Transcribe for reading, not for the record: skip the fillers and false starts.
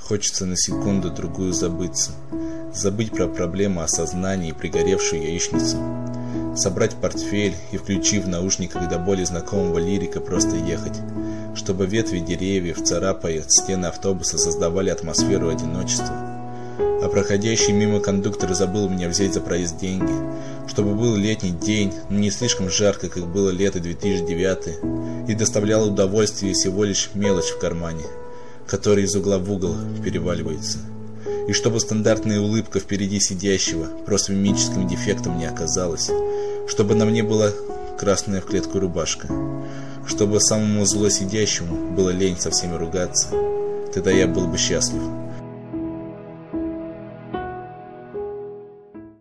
Хочется на секунду-другую забыться. Забыть про проблему осознания и пригоревшую яичницу. Собрать портфель и, включив в наушниках до боли знакомого лирика, просто ехать. Чтобы ветви деревьев, царапая стены автобуса, создавали атмосферу одиночества. А проходящий мимо кондуктор забыл у меня взять за проезд деньги. Чтобы был летний день, но не слишком жарко, как было лето 2009, и доставляло удовольствие всего лишь мелочь в кармане, который из угла в угол переваливается. И чтобы стандартная улыбка впереди сидящего просто мимическим дефектом не оказалась. Чтобы на мне была красная в клетку рубашка. Чтобы самому зло сидящему было лень со всеми ругаться. Тогда я был бы счастлив.